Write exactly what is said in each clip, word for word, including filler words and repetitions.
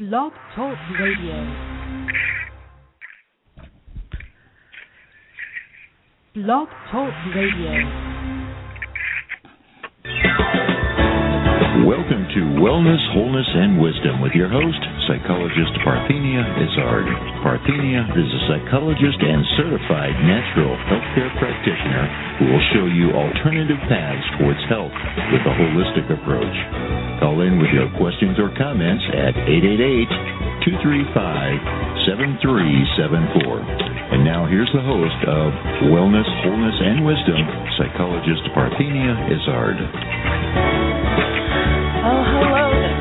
Blog Talk Radio. Blog Talk Radio. Welcome to Wellness, Wholeness, and Wisdom with your host, psychologist Parthenia Izzard. Parthenia is a psychologist and certified natural healthcare practitioner who will show you alternative paths towards health with a holistic approach. Call in with your questions or comments at eight eight eight, two three five, seven three seven four. And now here's the host of Wellness, Wholeness, and Wisdom, psychologist Parthenia Izzard. Oh, hello there.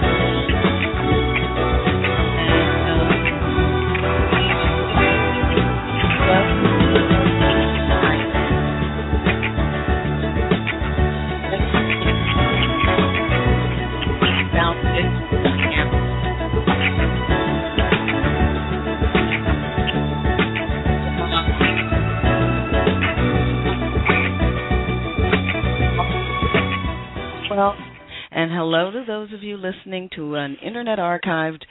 Well, and hello to those of you listening to an internet archived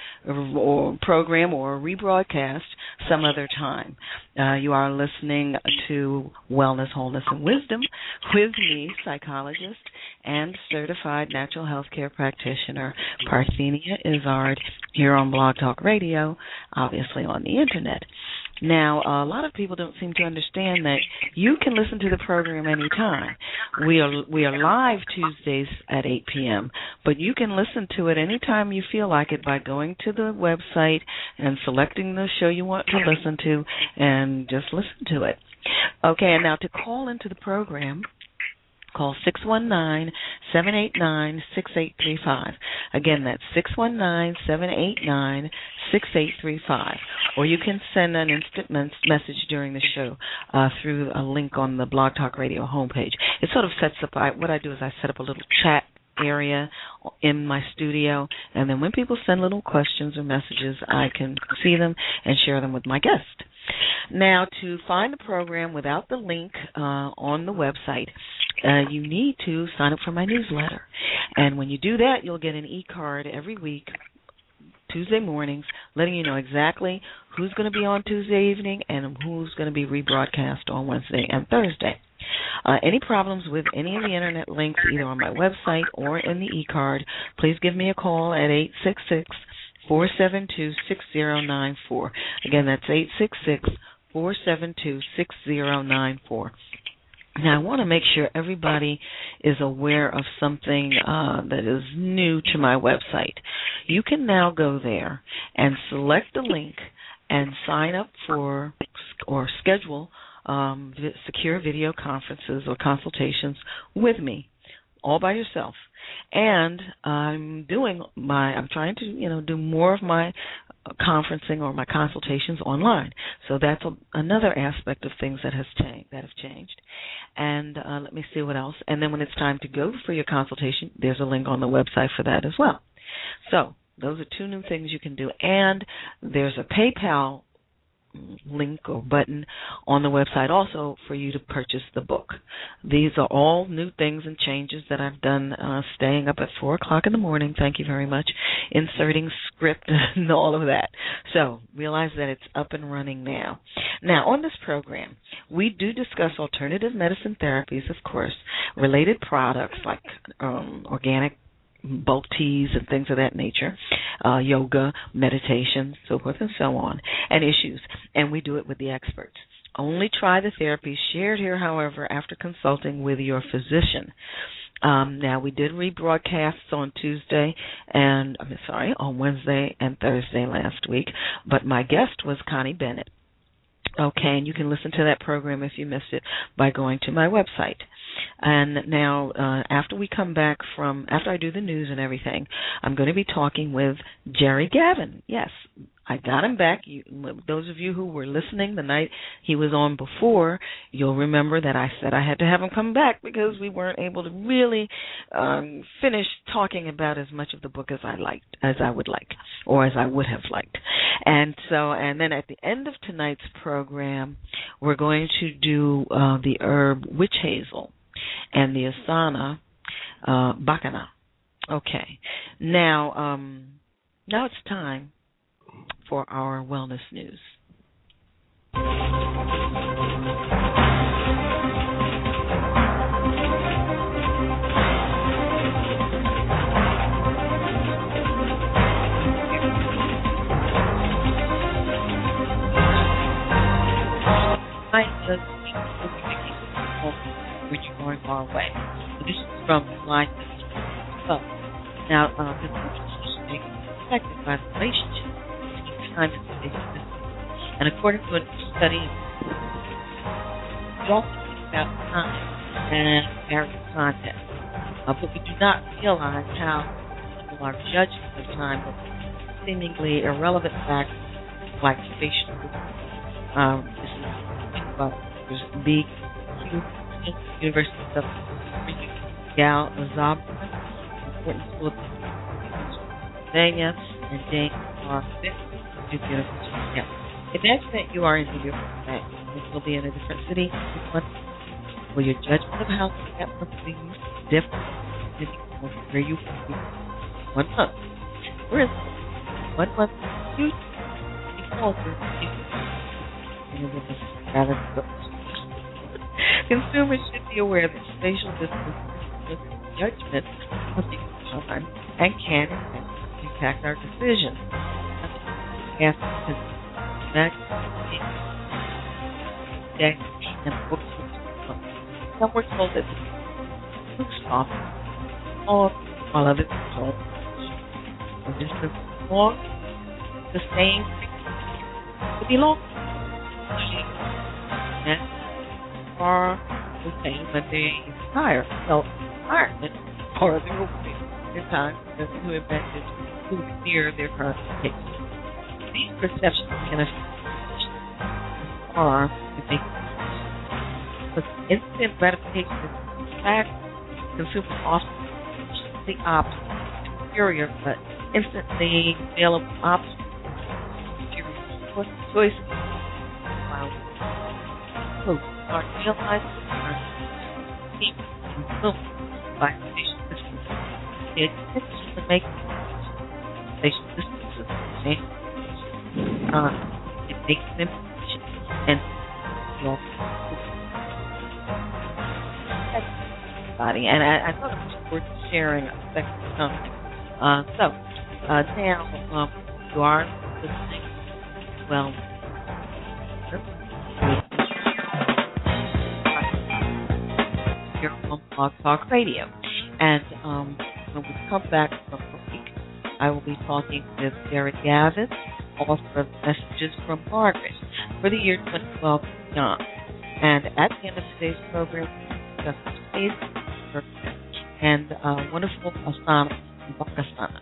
or program or rebroadcast some other time. Uh, you are listening to Wellness, Wholeness, and Wisdom with me, psychologist and certified natural health care practitioner Parthenia Izzard, here on Blog Talk Radio, obviously on the internet. Now, a lot of people don't seem to understand that you can listen to the program anytime. We are we are live Tuesdays at eight p.m., but you can listen to it anytime you feel like it by going to the website and selecting the show you want to listen to and just listen to it. Okay, and now to call into the program, call six one nine, seven eight nine, six eight three five. Again, that's six one nine, seven eight nine, six eight three five. Or you can send an instant men- message during the show uh, through a link on the Blog Talk Radio homepage. It sort of sets up, I, what I do is I set up a little chat area in my studio, and then when people send little questions or messages, I can see them and share them with my guest. Now, to find the program without the link uh, on the website, uh, you need to sign up for my newsletter. And when you do that, you'll get an e-card every week, Tuesday mornings, letting you know exactly who's going to be on Tuesday evening and who's going to be rebroadcast on Wednesday and Thursday. Uh, any problems with any of the internet links, either on my website or in the e-card, please give me a call at eight six six, four seven two, six zero nine four. Again, that's eight six six, four seven two, six zero nine four. Now, I want to make sure everybody is aware of something uh, that is new to my website. You can now go there and select the link and sign up for or schedule um, secure video conferences or consultations with me, all by yourself. And I'm doing my, I'm trying to, you know, do more of my conferencing or my consultations online. So that's a, another aspect of things that has changed, that have changed. And uh, let me see what else. And then when it's time to go for your consultation, there's a link on the website for that as well. So those are two new things you can do. And there's a PayPal link or button on the website also for you to purchase the book. These are all new things and changes that I've done, uh, staying up at four o'clock in the morning, thank you very much, inserting script and all of that. So realize that it's up and running now. Now, on this program, we do discuss alternative medicine therapies, of course, related products like um, organic bulk teas and things of that nature, uh, yoga, meditation, so forth and so on, and issues. And we do it with the experts. Only try the therapies shared here, however, after consulting with your physician. Um, now, we did rebroadcasts on Tuesday and, I'm sorry, on Wednesday and Thursday last week, but my guest was Connie Bennett. Okay, and you can listen to that program if you missed it by going to my website. And now, uh, after we come back from, after I do the news and everything, I'm going to be talking with Jerry Gavin. Yes, I got him back. You, those of you who were listening the night he was on before, you'll remember that I said I had to have him come back because we weren't able to really um, finish talking about as much of the book as I liked, as I would like, or as I would have liked. And so, and then at the end of tonight's program, we're going to do uh, the herb witch hazel and the asana uh, bacana. Okay. Now, um, now it's time for our wellness news. I just when you're going far away. So this is from line twelve. Now, uh, the relationship may be affected by the relationship between time and space. And according to a new study, we often think about time and various context, uh, but we do not realize how our judgment of time with seemingly irrelevant facts like spatial distance. Um, this is about there's B Q University of Gal Zabra, important school of Pennsylvania, and James R. Fick, Duke University. Imagine that you are in New York today, and you'll be in a different city in one month. Will your judgment of how that must be different than where you will be one month? For instance, one month you before you consumers should be aware that spatial distance is judgment of the time and can impact our decisions. Some were told that the stop or all of it told the distance or the same to be long. Are the same when they retire. So, retirement or their their time who invented who near their current location. These perceptions can affect are because instant gratification is in fact consumers often the opposite, superior but instantly available options. Choices. Wow. Are realized are deep influenced by spatial distance. The attention to make spatial distances change. Uh, it makes them and your body. And I, I thought it was worth sharing a second something. Uh, so uh, now um, you are listening. Well. Here on Blog Talk Radio. And um, when we come back from the week, I will be talking with Derek Gavin, author of Messages from Margaret, for the year twenty twelve and beyond. And at the end of today's program, we discuss space and uh, wonderful asana and bakasana.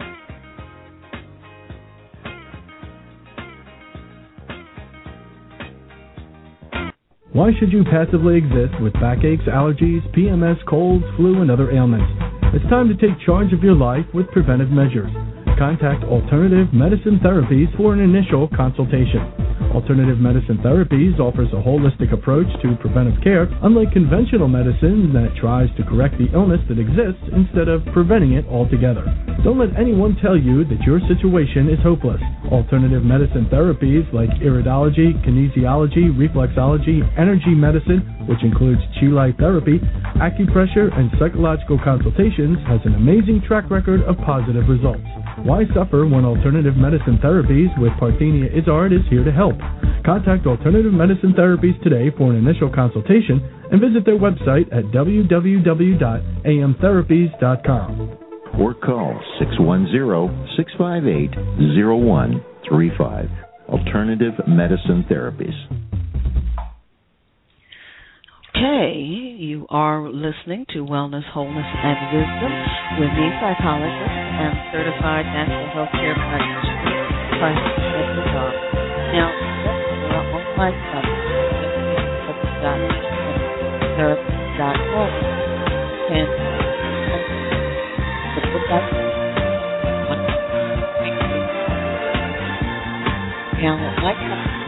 Why should you passively exist with backaches, allergies, P M S, colds, flu, and other ailments? It's time to take charge of your life with preventive measures. Contact Alternative Medicine Therapies for an initial consultation. Alternative Medicine Therapies offers a holistic approach to preventive care, unlike conventional medicine that tries to correct the illness that exists instead of preventing it altogether. Don't let anyone tell you that your situation is hopeless. Alternative medicine therapies like iridology, kinesiology, reflexology, energy medicine, which includes Chi Life therapy, acupressure, and psychological consultations, has an amazing track record of positive results. Why suffer when Alternative Medicine Therapies with Parthenia Izzard is here to help? Contact Alternative Medicine Therapies today for an initial consultation and visit their website at w w w dot a m therapies dot com. Or call six one zero, six five eight, zero one three five. Alternative Medicine Therapies. Okay, you are listening to Wellness, Wholeness, and Wisdom with me, psychologist and certified natural health care practitioner, Parthenia Izzard. Now, we're on my website, therapy dot org, and the book that now, like that.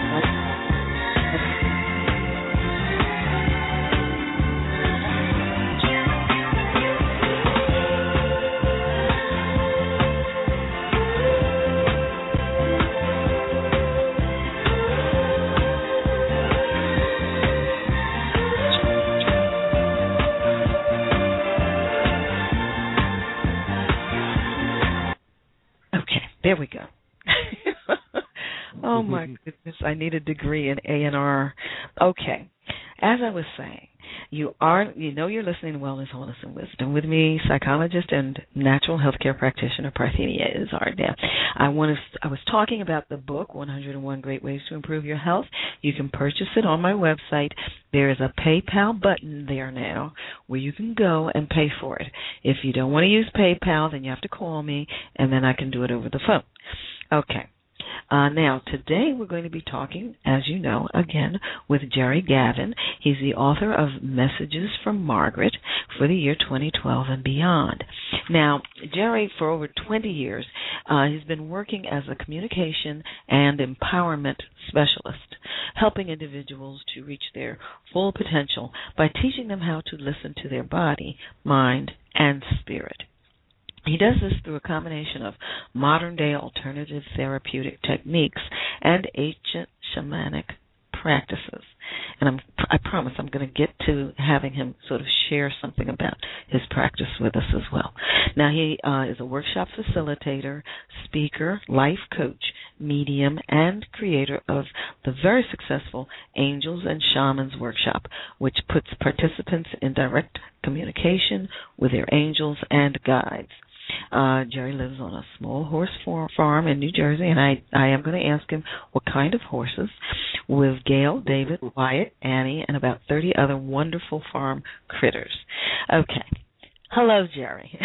we go. Oh, my goodness. I need a degree in A and R. Okay. As I was saying, you are, you know you're listening to Wellness, Wholeness, and Wisdom with me, psychologist and natural healthcare practitioner Parthenia Izzard. Now, I, want to, I was talking about the book, one hundred and one Great Ways to Improve Your Health. You can purchase it on my website. There is a PayPal button there now where you can go and pay for it. If you don't want to use PayPal, then you have to call me, and then I can do it over the phone. Okay. Uh, now, today we're going to be talking, as you know, again, with Jerry Gavin. He's the author of Messages from Margaret for the year twenty twelve and beyond. Now, Jerry, for over twenty years, uh, he's been working as a communication and empowerment specialist, helping individuals to reach their full potential by teaching them how to listen to their body, mind, and spirit. He does this through a combination of modern-day alternative therapeutic techniques and ancient shamanic practices. And I'm, I promise I'm going to get to having him sort of share something about his practice with us as well. Now, he uh, is a workshop facilitator, speaker, life coach, medium, and creator of the very successful Angels and Shamans Workshop, which puts participants in direct communication with their angels and guides. Uh, Jerry lives on a small horse farm in New Jersey, and I, I am going to ask him what kind of horses, with Gail, David, Wyatt, Annie, and about thirty other wonderful farm critters. Okay. Hello, Jerry.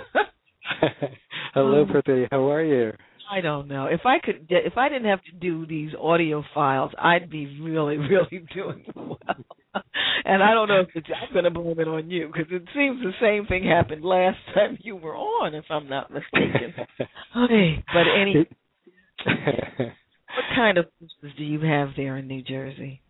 Hello, Parthenia. How are you? I don't know. If I could, if I didn't have to do these audio files, I'd be really, really doing well. And I don't know if it's, I'm going to blame it on you, because it seems the same thing happened last time you were on, if I'm not mistaken. Okay, but any, what kind of horses do you have there in New Jersey?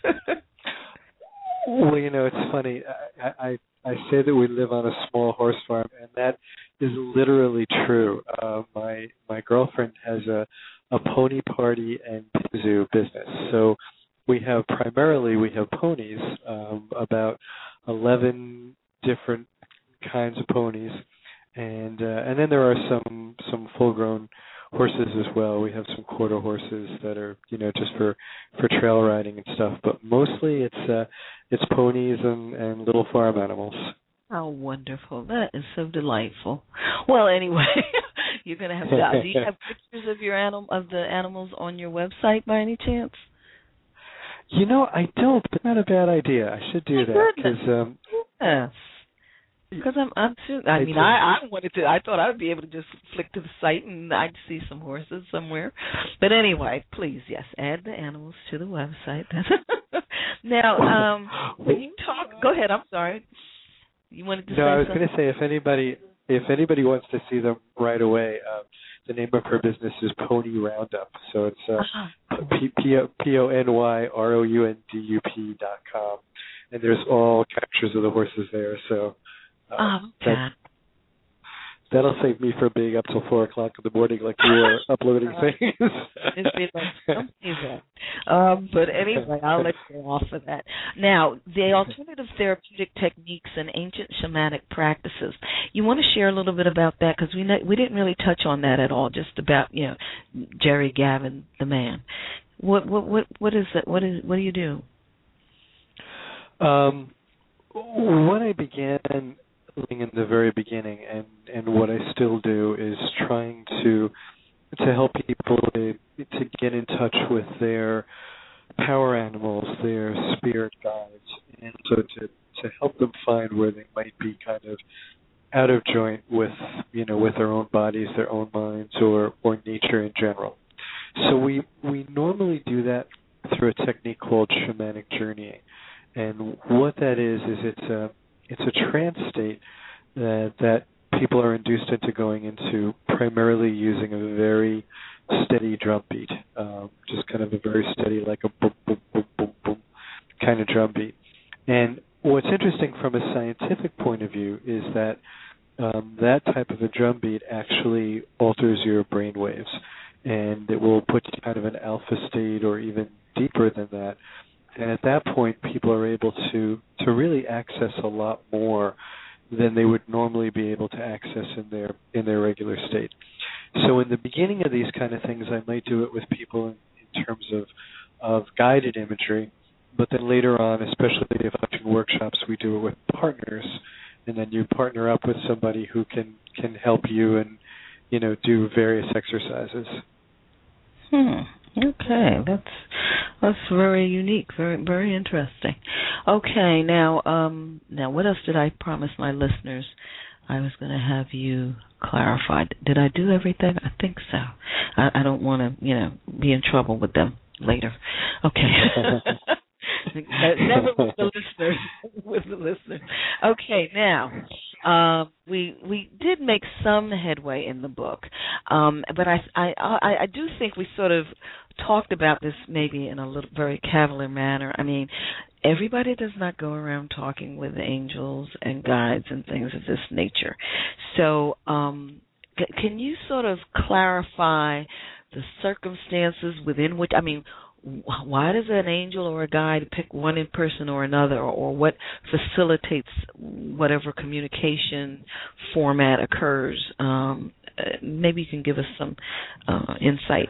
Well, you know, it's funny. I, I I say that we live on a small horse farm, and that is literally true. Uh, my my girlfriend has a a pony party and zoo business, so we have primarily we have ponies, um, about eleven different kinds of ponies, and uh, and then there are some some full grown horses as well. We have some quarter horses that are, you know, just for, for trail riding and stuff, but mostly it's uh, it's ponies and, and little farm animals. How wonderful. That is so delightful. Well, anyway, you're going to have to, do you have pictures of your animal of the animals on your website by any chance? You know, I don't, but not a bad idea. I should do My that goodness. because um, yes. Because I'm, I'm too, I mean, I, I wanted to, I thought I would be able to just flick to the site and I'd see some horses somewhere. But anyway, please, yes, add the animals to the website. Now, um, when you talk, go ahead, I'm sorry. You wanted to no, say I was something? going to say if anybody if anybody wants to see them right away, um, the name of her business is Pony Roundup. So it's uh, uh-huh. P O N Y R O U N D U P dot com, and there's all pictures of the horses there. So. Uh, oh, okay. that, that'll save me from being up till four o'clock in the morning like you are uploading things. um, but anyway, I'll let you off of that. Now, the alternative therapeutic techniques and ancient shamanic practices. You want to share a little bit about that, because we we didn't really touch on that at all. Just about, you know, Jerry Gavin, the man. What what what what is that? What is what do you do? Um, when I began in the very beginning, and, and what I still do is trying to to help people to, to get in touch with their power animals, their spirit guides, and so to, to help them find where they might be kind of out of joint with, you know, with their own bodies, their own minds, or, or nature in general. So we we normally do that through a technique called shamanic journeying, and what that is is it's a It's a trance state that, that people are induced into going into primarily using a very steady drum beat, um, just kind of a very steady, like a boom, boom, boom, boom, boom kind of drum beat. And what's interesting from a scientific point of view is that um, that type of a drum beat actually alters your brain waves, and it will put you kind of an alpha state or even deeper than that. And at that point, people are able to, to really access a lot more than they would normally be able to access in their in their regular state. So in the beginning of these kind of things, I might do it with people in, in terms of, of guided imagery, but then later on, especially if I'm doing workshops, we do it with partners, and then you partner up with somebody who can, can help you and, you know, do various exercises. Hmm. Okay, that's that's very unique, very very interesting. Okay, now um, now what else did I promise my listeners? I was going to have you clarify. Did I do everything? I think so. I, I don't want to, you know, be in trouble with them later. Okay. Never with the listeners. With the listeners. Okay, now uh, we we did make some headway in the book, um, but I, I I I do think we sort of talked about this maybe in a little very cavalier manner. I mean, everybody does not go around talking with angels and guides and things of this nature. So, um, c- can you sort of clarify the circumstances within which, I mean, why does an angel or a guide pick one in person or another, or what facilitates whatever communication format occurs? Um, maybe you can give us some uh, insight.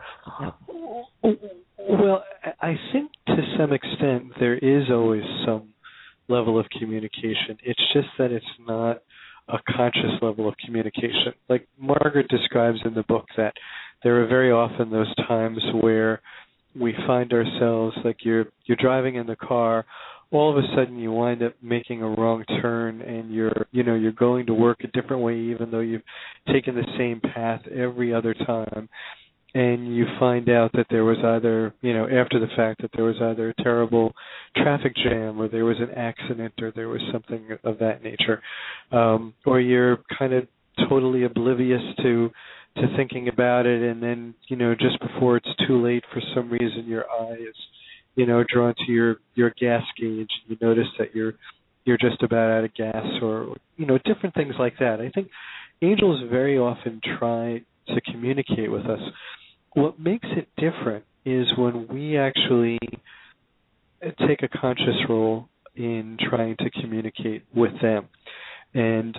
Well, I think to some extent there is always some level of communication. It's just that it's not a conscious level of communication. Like Margaret describes in the book, that there are very often those times where we find ourselves, like you're you're driving in the car, all of a sudden you wind up making a wrong turn, and you're you know you're going to work a different way even though you've taken the same path every other time, and you find out that there was either you know after the fact that there was either a terrible traffic jam, or there was an accident, or there was something of that nature, um, or you're kind of totally oblivious to to thinking about it, and then, you know, just before it's too late, for some reason your eye is, you know, drawn to your, your gas gauge. You notice that you're you're just about out of gas, or, you know, different things like that. I think angels very often try to communicate with us. What makes it different is when we actually take a conscious role in trying to communicate with them. And,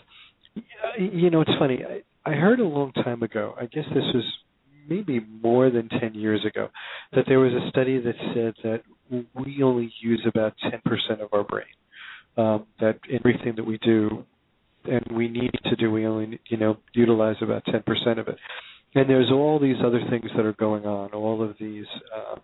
you know, it's funny, I, I heard a long time ago, I guess this was maybe more than ten years ago, that there was a study that said that we only use about ten percent of our brain, um, that everything that we do and we need to do, we only, you know, utilize about ten percent of it. And there's all these other things that are going on, all of these, um,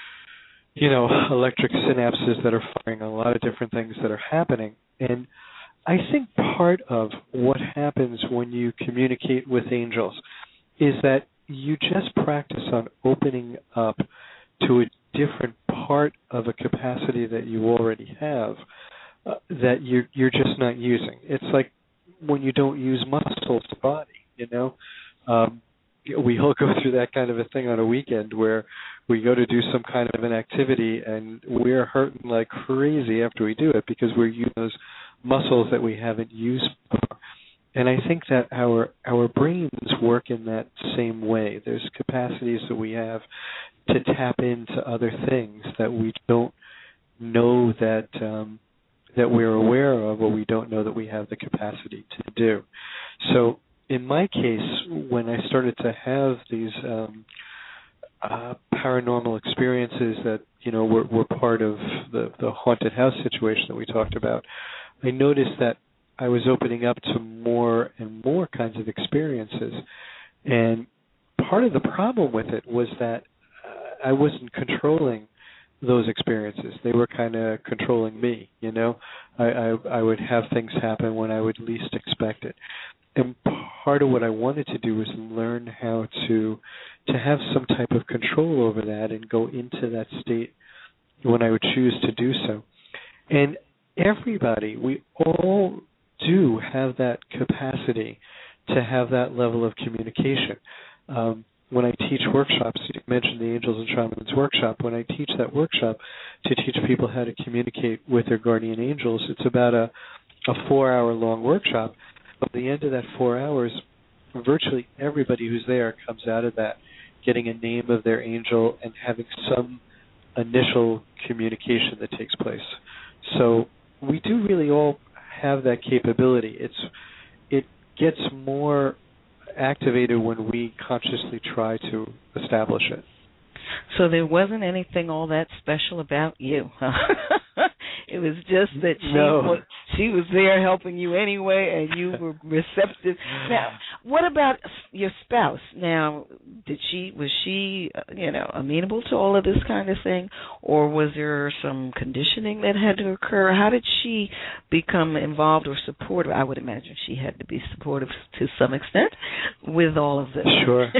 you know, electric synapses that are firing, a lot of different things that are happening. And I think part of what happens when you communicate with angels is that you just practice on opening up to a different part of a capacity that you already have uh, that you're, you're just not using. It's like when you don't use muscles of the body, you know. Um, we all go through that kind of a thing on a weekend where we go to do some kind of an activity and we're hurting like crazy after we do it because we're using those muscles that we haven't used before. And I think that our our brains work in that same way. There's capacities that we have to tap into other things that we don't know that um, that we're aware of, or we don't know that we have the capacity to do. So in my case, when I started to have these um, uh, paranormal experiences that, you know, were, were part of the, the haunted house situation that we talked about, I noticed that I was opening up to more and more kinds of experiences. And part of the problem with it was that uh, I wasn't controlling those experiences. They were kind of controlling me, you know. I, I, I would have things happen when I would least expect it. And part of what I wanted to do was learn how to to have some type of control over that and go into that state when I would choose to do so. And everybody, we all do have that capacity to have that level of communication. Um, when I teach workshops, you mentioned the Angels and Shamans workshop. When I teach that workshop to teach people how to communicate with their guardian angels, it's about a, a four-hour-long workshop. At the end of that four hours, virtually everybody who's there comes out of that getting a name of their angel and having some initial communication that takes place. So we do really all have that capability. It's it gets more activated when we consciously try to establish it. So there wasn't anything all that special about you, huh? It was just that she no. was she was there helping you anyway, and you were receptive. Now, what about your spouse? Now, did she was she uh, you know amenable to all of this kind of thing, or was there some conditioning that had to occur? How did she become involved or supportive? I would imagine she had to be supportive to some extent with all of this. Sure.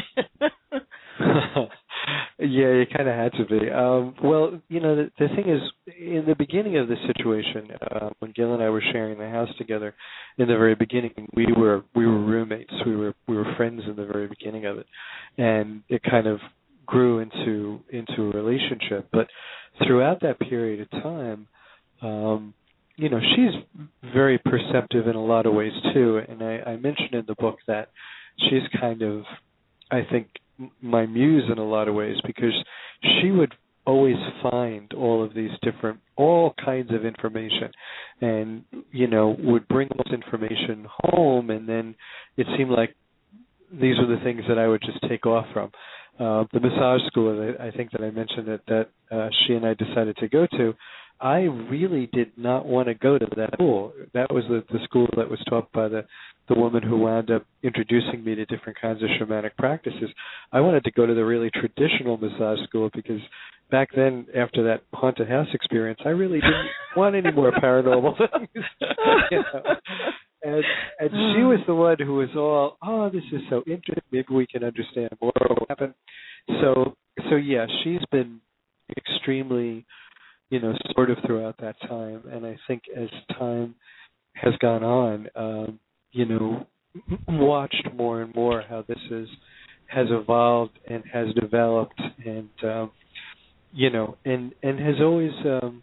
Yeah, you kind of had to be. Um, well, you know, the, the thing is, in the beginning of this situation, uh, when Gil and I were sharing the house together, in the very beginning, we were we were roommates. We were we were friends in the very beginning of it, and it kind of grew into into a relationship. But throughout that period of time, um, you know, she's very perceptive in a lot of ways too. And I, I mentioned in the book that she's kind of, I think, my muse in a lot of ways, because she would always find all of these different, all kinds of information, and, you know, would bring this information home, and then it seemed like these were the things that I would just take off from. Uh, the massage school, that I think that I mentioned that, that uh, she and I decided to go to, I really did not want to go to that school. That was the, the school that was taught by the, the woman who wound up introducing me to different kinds of shamanic practices. I wanted to go to the really traditional massage school, because back then, after that haunted house experience, I really didn't want any more paranormal things. You know? And and she was the one who was all, oh, this is so interesting. Maybe we can understand more of what happened. So, so yeah, she's been extremely, you know, supportive throughout that time. And I think as time has gone on, um, you know, watched more and more how this is has evolved and has developed, and um, you know, and and has always, um,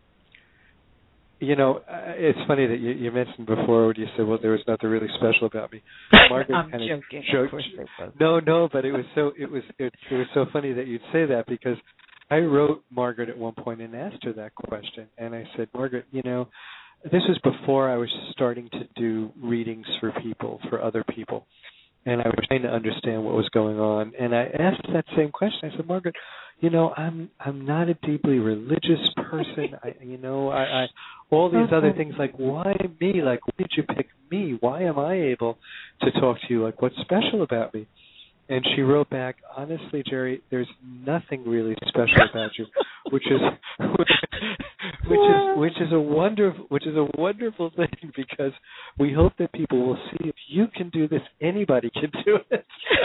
you know, it's funny that you, you mentioned before when you said, well, there was nothing really special about me. Margaret I'm kind joking. of joked. Of No, no, but it was so it was it, it was so funny that you'd say that, because I wrote Margaret at one point and asked her that question, and I said, Margaret, you know, this was before I was starting to do readings for people, for other people, and I was trying to understand what was going on. And I asked that same question. I said, Margaret, you know, I'm I'm not a deeply religious person. I, you know, I, I all these other things, like, why me? Like, why did you pick me? Why am I able to talk to you? Like, what's special about me? And she wrote back, honestly, Jerry, there's nothing really special about you, which is which, which is which is a wonderful which is a wonderful thing, because we hope that people will see if you can do this, anybody can do it.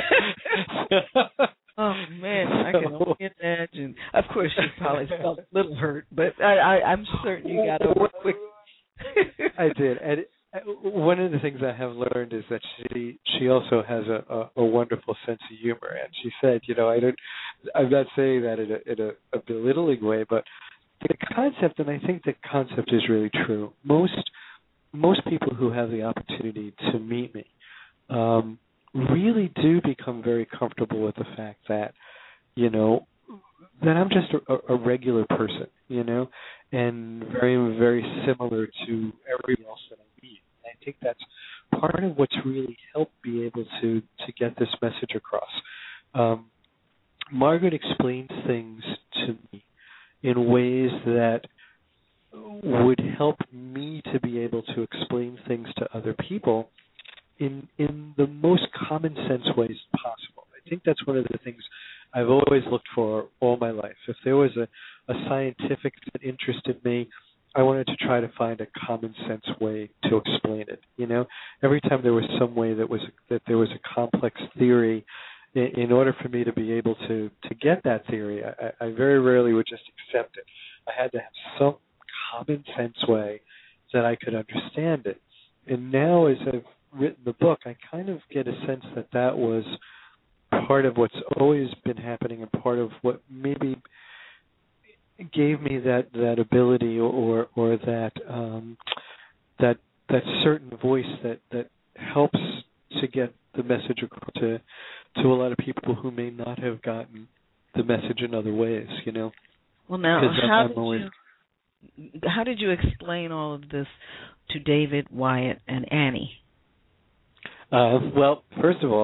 Oh man, I can only imagine. Of course, she probably felt a little hurt, but I, I, I'm certain you got over it quick. I did, and it, one of the things I have learned is that she she also has a, a, a wonderful sense of humor. And she said, you know, I don't, I'm not saying that in a, in a, a belittling way, but the concept, and I think the concept is really true. Most most people who have the opportunity to meet me um, really do become very comfortable with the fact that, you know, that I'm just a, a regular person, you know, and very, very similar to everyone else that I meet. And I think that's part of what's really helped be able to, to get this message across. Um, Margaret explains things to me in ways that would help me to be able to explain things to other people in in the most common sense ways possible. I think that's one of the things I've always looked for all my life. If there was a, a scientific that interested me, I wanted to try to find a common sense way to explain it. You know, every time there was some way that was that there was a complex theory, in, in order for me to be able to to get that theory, I, I very rarely would just accept it. I had to have some common sense way that I could understand it. And now, as I've written the book, I kind of get a sense that that was part of what's always been happening, and part of what maybe gave me that, that ability or or that um, that that certain voice that, that helps to get the message across to to a lot of people who may not have gotten the message in other ways. You know. Well, now how I'm did always, you how did you explain all of this to David, Wyatt, and Annie? Uh, well, first of all,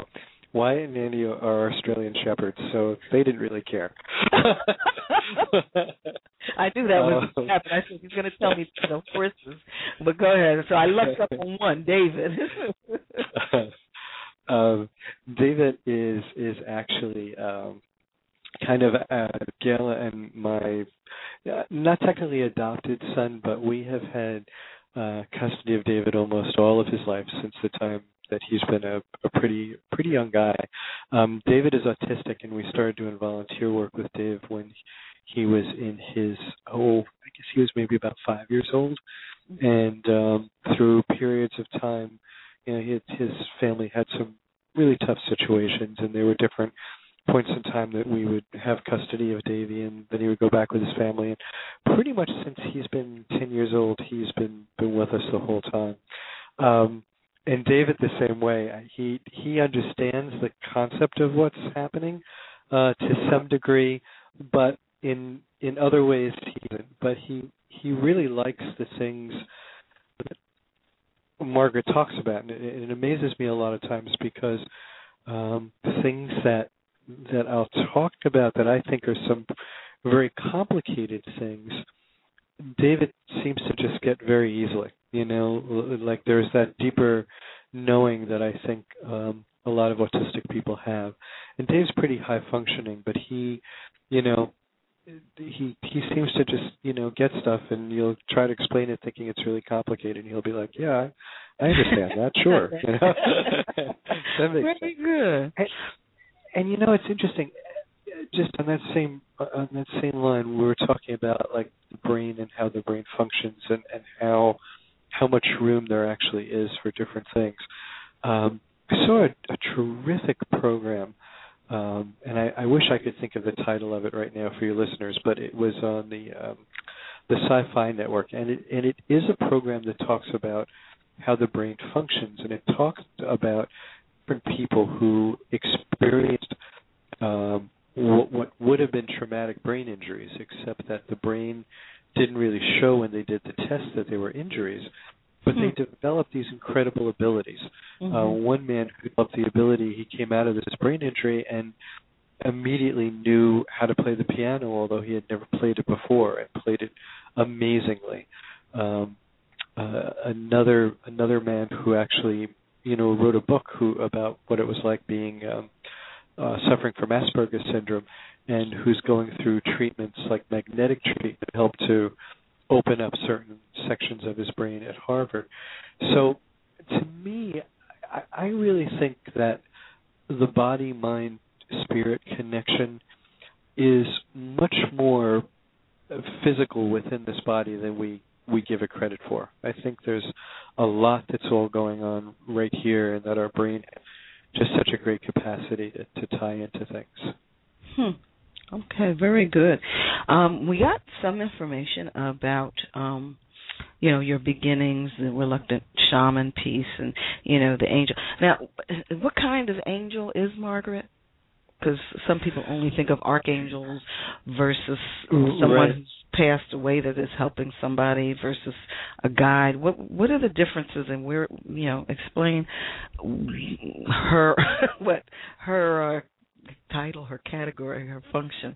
Wyatt and Andy are Australian Shepherds, so they didn't really care. I knew that was going to happen. I said he's going to tell me the horses, but go ahead. So I looked up on one, David. um, David is is actually um, kind of uh, Gail and my uh, not technically adopted son, but we have had uh, custody of David almost all of his life since the time that he's been a, a pretty pretty young guy. Um, David is autistic, and we started doing volunteer work with Dave when he was in his, oh, I guess he was maybe about five years old. And um, through periods of time, you know, he, his family had some really tough situations, and there were different points in time that we would have custody of Davey, and then he would go back with his family. And pretty much since he's been ten years old, he's been, been with us the whole time. Um, And David the same way. He he understands the concept of what's happening uh, to some degree, but in in other ways he doesn't. But he he really likes the things that Margaret talks about, and it, it amazes me a lot of times because um, the things that that I'll talk about that I think are some very complicated things, David seems to just get very easily. You know, like there's that deeper knowing that I think um, a lot of autistic people have. And Dave's pretty high functioning, but he, you know, he he seems to just, you know, get stuff, and you'll try to explain it thinking it's really complicated, and he'll be like, yeah, I, I understand that, sure. You know? That makes Very sense. good. And, and, you know, it's interesting. Just on that same on that same line, we were talking about like the brain and how the brain functions, and, and how how much room there actually is for different things. Um, I saw a, a terrific program, um, and I, I wish I could think of the title of it right now for your listeners, but it was on the um, the Sci-Fi Network, and it and it is a program that talks about how the brain functions, and it talks about different people who experienced um, what, what would have been traumatic brain injuries, except that the brain didn't really show when they did the test that they were injuries, but hmm. they developed these incredible abilities. Mm-hmm. Uh, one man who developed the ability, he came out of this brain injury and immediately knew how to play the piano, although he had never played it before, and played it amazingly. Um, uh, another another man who actually, you know, wrote a book who about what it was like being um, uh, suffering from Asperger's syndrome, and who's going through treatments like magnetic treatment that help to open up certain sections of his brain at Harvard. So to me, I, I really think that the body-mind-spirit connection is much more physical within this body than we, we give it credit for. I think there's a lot that's all going on right here, and that our brain has just such a great capacity to, to tie into things. Hmm. Okay, very good. Um, we got some information about, um, you know, your beginnings, the reluctant shaman piece, and, you know, the angel. Now, what kind of angel is Margaret? Because some people only think of archangels versus someone right. who's passed away that is helping somebody versus a guide. What what are the differences, and where, you know, explain her what her uh, title, her category, her function.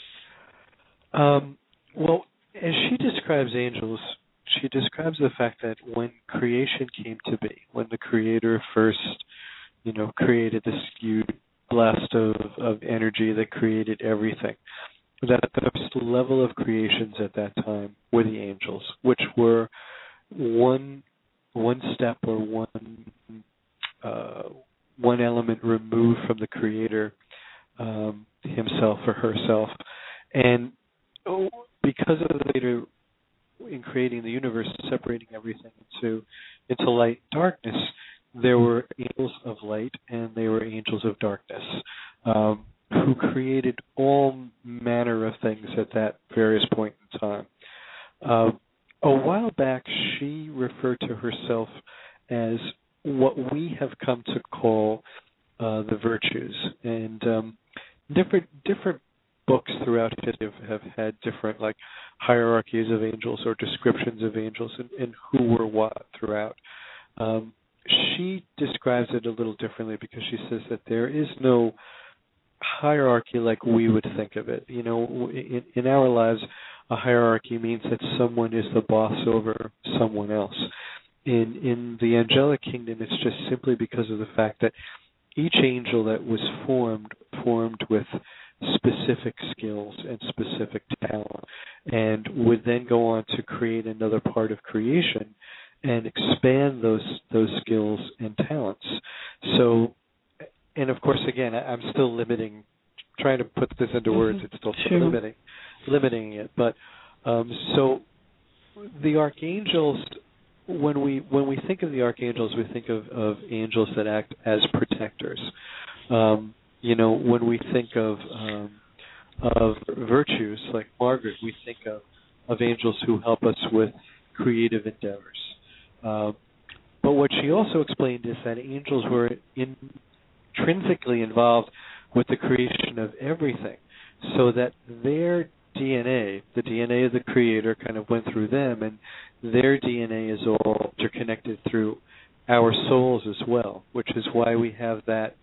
Um, well, as she describes angels, she describes the fact that when creation came to be, when the Creator first, you know, created this huge blast of, of energy that created everything, that the first level of creations at that time were the angels, which were one one step or one uh, one element removed from the Creator Um, himself or herself. And oh, because of the later in creating the universe, separating everything into into light and darkness, there were angels of light and they were angels of darkness, um, who created all manner of things at that various point in time. Uh, a while back, she referred to herself as what we have come to call uh, the virtues, and um, different different books throughout history have, have had different like hierarchies of angels or descriptions of angels and, and who were what throughout. Um, she describes it a little differently because she says that there is no hierarchy like we would think of it. You know, in, in our lives, a hierarchy means that someone is the boss over someone else. In in the angelic kingdom, it's just simply because of the fact that each angel that was formed formed with specific skills and specific talent, and would then go on to create another part of creation and expand those those skills and talents. So, and of course, again, I, I'm still limiting, trying to put this into words. It's still sure. limiting, limiting it. But um, so the archangels. When we when we think of the archangels, we think of, of angels that act as protectors. Um, you know, when we think of um, of virtues like Margaret, we think of, of angels who help us with creative endeavors. Uh, but what she also explained is that angels were in, intrinsically involved with the creation of everything, so that their D N A, the D N A of the Creator, kind of went through them, and their D N A is all interconnected through our souls as well, which is why we have that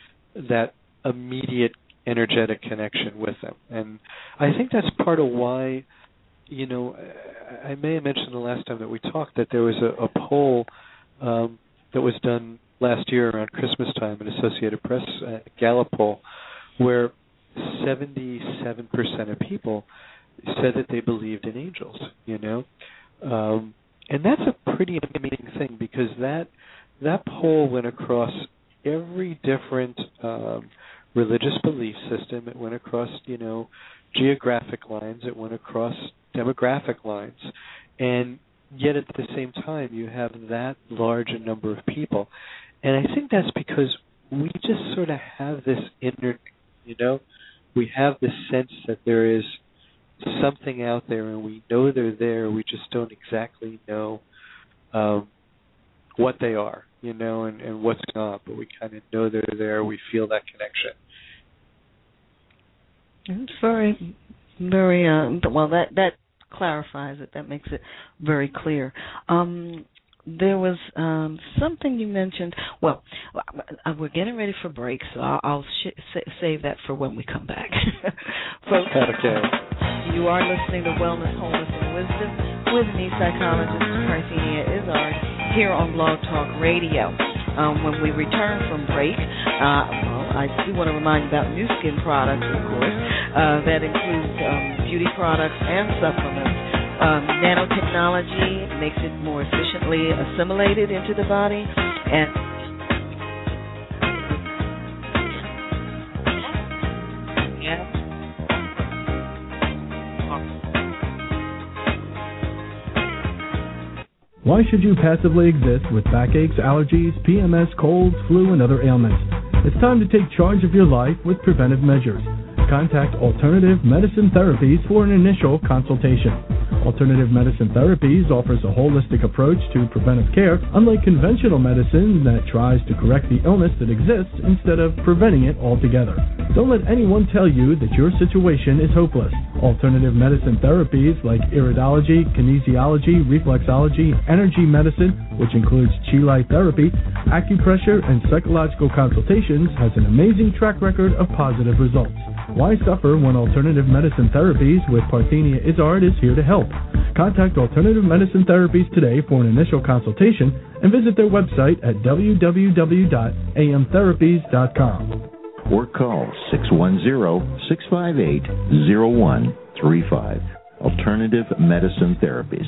that immediate energetic connection with them. And I think that's part of why, you know, I may have mentioned the last time that we talked that there was a, a poll um, that was done last year around Christmas time, an Associated Press uh, Gallup poll, where seventy-seven percent of people said that they believed in angels, you know. Um, and that's a pretty amazing thing, because that that poll went across every different um, religious belief system. It went across, you know, geographic lines. It went across demographic lines. And yet at the same time, you have that large a number of people. And I think that's because we just sort of have this inner, you know, we have this sense that there is something out there, and we know they're there. We just don't exactly know um, what they are, you know, and, and what's not. But we kind of know they're there. We feel that connection. It's very, very, uh, well, that, that clarifies it. That makes it very clear. Um, there was um, something you mentioned. Well, we're getting ready for break, so I'll, I'll sh- save that for when we come back. Folks, okay. You are listening to Wellness, Wholeness, and Wisdom with me, psychologist Parthenia Izzard, here on Blog Talk Radio. Um, when we return from break, uh, well, I do want to remind you about Nu Skin products, of course. Uh, that includes um, beauty products and supplements. Um, nanotechnology makes it more efficiently assimilated into the body, and yeah. Why should you passively exist with backaches, allergies, P M S, colds, flu, and other ailments? It's time to take charge of your life with preventive measures. Contact Alternative Medicine Therapies for an initial consultation. Alternative Medicine Therapies offers a holistic approach to preventive care, unlike conventional medicine that tries to correct the illness that exists instead of preventing it altogether. Don't let anyone tell you that your situation is hopeless. Alternative medicine therapies like iridology, kinesiology, reflexology, energy medicine, which includes chi light therapy, acupressure, and psychological consultations, has an amazing track record of positive results. Why suffer when Alternative Medicine Therapies with Parthenia Izzard is here to help? Contact Alternative Medicine Therapies today for an initial consultation and visit their website at w w w dot a m therapies dot com. Or call six one zero, six five eight, zero one three five. Alternative Medicine Therapies.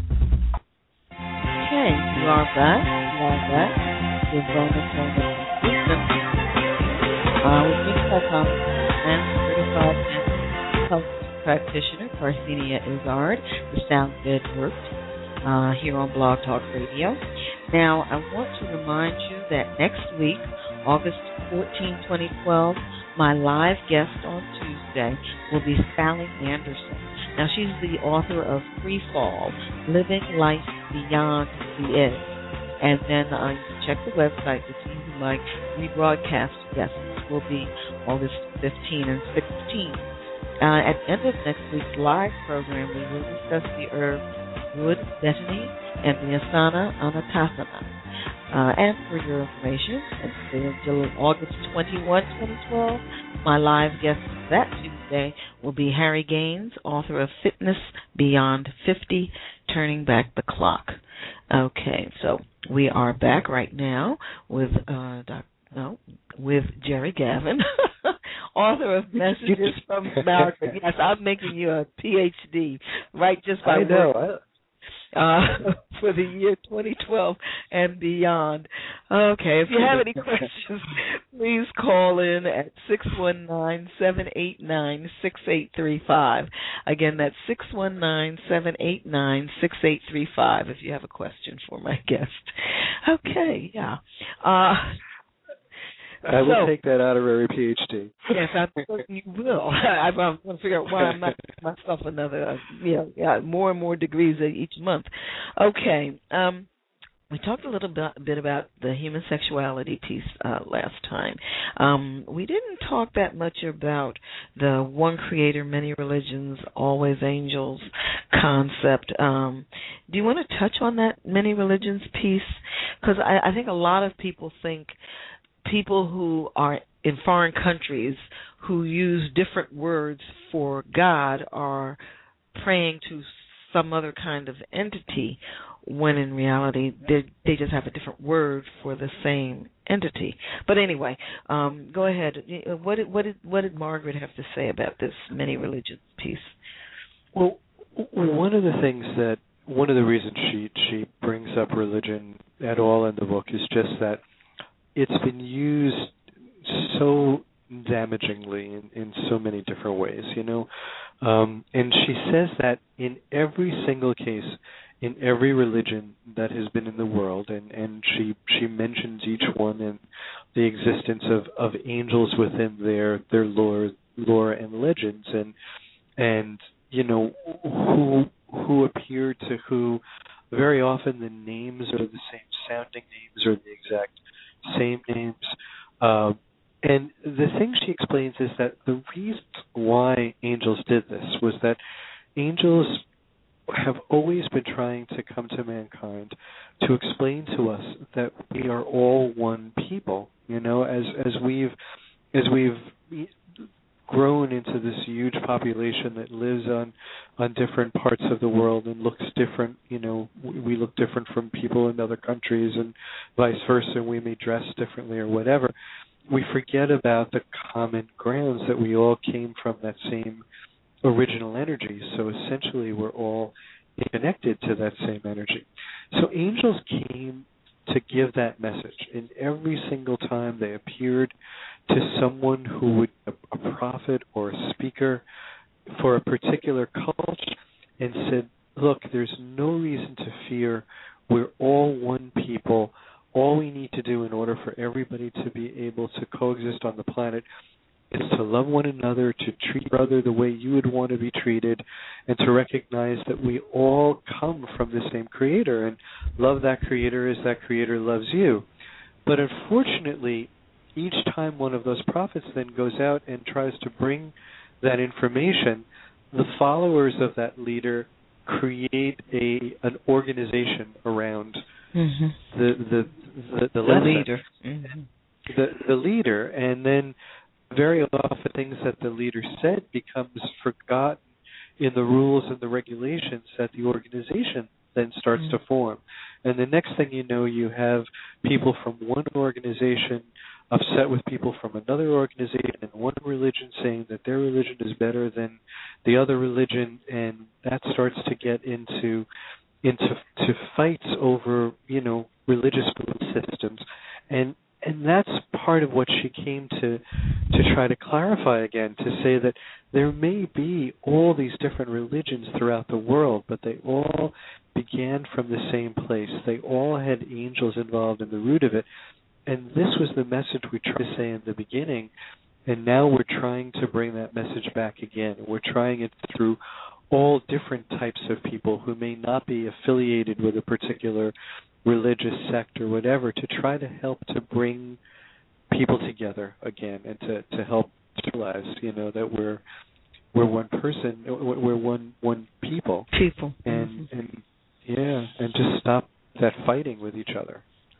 Okay, you are back. You are back. With Wellness, Wholeness, and Wisdom. Uh, with me, psychologist and certified health practitioner Parthenia Izzard. The sound bed worked uh, here on Blog Talk Radio. Now, I want to remind you that next week, August fourteenth, twenty twelve, my live guest on Tuesday will be Sally Anderson. Now, she's the author of Free Fall, Living Life Beyond the Edge. And then uh, you can check the website to see who my rebroadcast guests will be August fifteenth and sixteenth. Uh, at the end of next week's live program, we will discuss the herb wood betony and the asana anatasana. Uh, and for your information, until August twenty-first, twenty twelve, my live guest that Tuesday will be Harry Gaines, author of Fitness Beyond fifty, Turning Back the Clock. Okay, so we are back right now with uh, Doc, no, with Jerry Gavin, author of Messages from America. Yes, I'm making you a P H D, right? Just by I know. Uh, for the year twenty twelve and beyond. Okay, if you have any questions, please call in at six one nine, seven eight nine, six eight three five. Again, that's six one nine, seven eight nine, six eight three five if you have a question for my guest. Okay, yeah. Uh, I will so, take that honorary P H D. Yes, I'm certain you will. I'm going to figure out why I'm not giving myself another, uh, you know, yeah, more and more degrees each month. Okay. Um, we talked a little bit, bit about the human sexuality piece uh, last time. Um, we didn't talk that much about the one creator, many religions, always angels concept. Um, do you want to touch on that many religions piece? Because I, I think a lot of people think people who are in foreign countries who use different words for God are praying to some other kind of entity, when in reality they they just have a different word for the same entity. But anyway, um, go ahead. What did, what did what did Margaret have to say about this many religions piece? Well, one of the things that one of the reasons she she brings up religion at all in the book is just that it's been used so damagingly in, in so many different ways, you know. Um, and she says that in every single case, in every religion that has been in the world, and, and she she mentions each one and the existence of, of angels within their their lore lore and legends, and and you know who who appear to who. Very often the names are the same sounding names or the exact same names. Uh, and the thing she explains is that the reason why angels did this was that angels have always been trying to come to mankind to explain to us that we are all one people. You know, as as we've as we've grown into this huge population that lives on on different parts of the world and looks different, you know, we look different from people in other countries and vice versa, we may dress differently or whatever. We forget about the common grounds that we all came from that same original energy. So essentially we're all connected to that same energy. So angels came to give that message. And every single time they appeared to someone who would, a, a prophet or a speaker for a particular culture, and said, look, there's no reason to fear. We're all one people. All we need to do in order for everybody to be able to coexist on the planet is to love one another, to treat each other the way you would want to be treated, and to recognize that we all come from the same Creator, and love that Creator as that Creator loves you. But unfortunately, each time one of those prophets then goes out and tries to bring that information, the followers of that leader create a an organization around mm-hmm. the the the, the, the leader, mm-hmm. the the leader, and then very often things that the leader said becomes forgotten in the rules and the regulations that the organization then starts mm-hmm. to form. And the next thing you know, you have people from one organization upset with people from another organization and one religion saying that their religion is better than the other religion, and that starts to get into into to fights over, you know, religious belief systems. And and that's part of what she came to to try to clarify again, to say that there may be all these different religions throughout the world, but they all began from the same place. They all had angels involved in the root of it. And this was the message we tried to say in the beginning, and now we're trying to bring that message back again. We're trying it through all different types of people who may not be affiliated with a particular religious sect or whatever, to try to help to bring people together again, and to, to help realize, you know, that we're we're one person, we're one one people, people, and and yeah, and just stop that fighting with each other.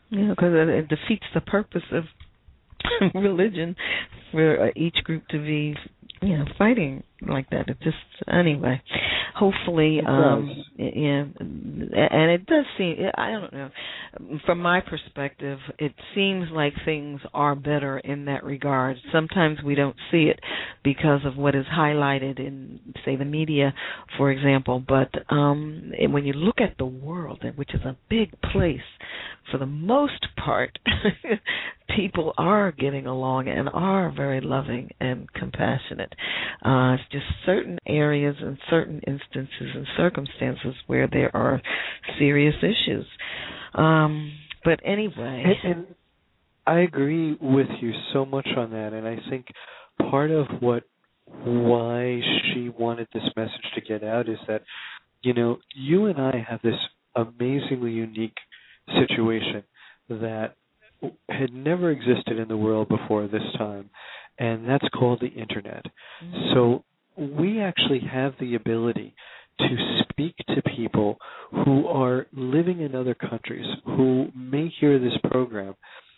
Yeah, because it, it defeats the purpose of religion for uh, each group to be, you know, fighting like that. It just anyway. Hopefully, um, yeah, and it does seem. I don't know. From my perspective, it seems like things are better in that regard. Sometimes we don't see it because of what is highlighted in, say, the media, for example. But um, when you look at the world, which is a big place, for the most part, people are getting along and are very loving and compassionate. Uh, it's just certain areas and certain instances and circumstances where there are serious issues. Um, but anyway. And, and I agree with you so much on that, and I think part of what why she wanted this message to get out is that, you know, you and I have this amazingly unique situation that had never existed in the world before this time, and that's called the Internet. Mm-hmm. So we actually have the ability to speak to people who are living in other countries, who may hear this program,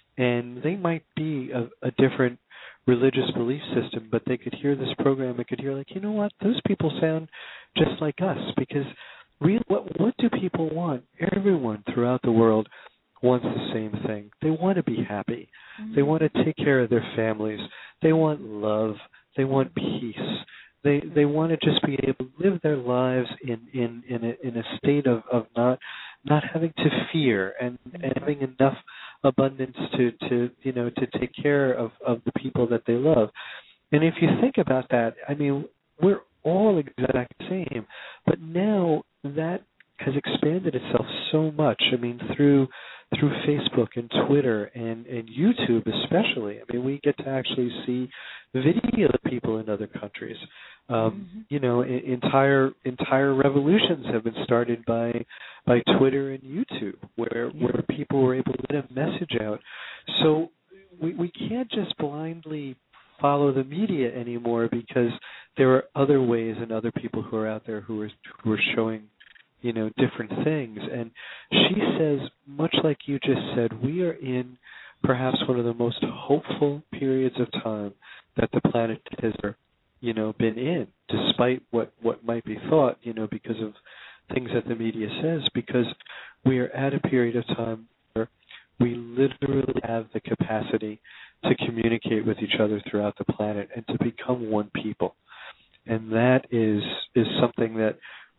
and they might be a, a different religious belief system, but they could hear this program and could hear, like, you know what, those people sound just like us, because really, what, what do people want? Everyone throughout the world wants the same thing. They want to be happy. Mm-hmm. They want to take care of their families. They want love. They want peace. They they want to just be able to live their lives in in in a, in a state of, of not not having to fear and, and having enough abundance to, to you know to take care of, of the people that they love. And if you think about that, I mean, we're all exact same, but now that has expanded itself so much. I mean, through through Facebook and Twitter and, and YouTube especially. I mean, we get to actually see video of people in other countries. Um, mm-hmm. You know, I- entire entire revolutions have been started by by Twitter and YouTube, where yeah. where people were able to get a message out. So we we can't just blindly follow the media anymore, because there are other ways and other people who are out there who are who are showing, you know, different things. And she says, much like you just said, we are in perhaps one of the most hopeful periods of time that the planet has ever, you know, been in, despite what, what might be thought, you know, because of things that the media says, because we are at a period of time where we literally have the capacity to communicate with each other throughout the planet and to become one people. And that is is something that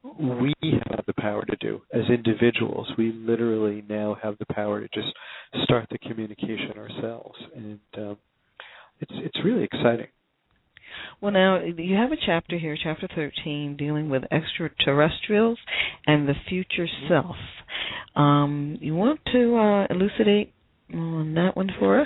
we have the power to do as individuals. We literally now have the power to just start the communication ourselves, and um, it's it's really exciting. Well, now you have a chapter here, chapter thirteen, dealing with extraterrestrials and the future self. Um, you want to uh, elucidate on that one for us?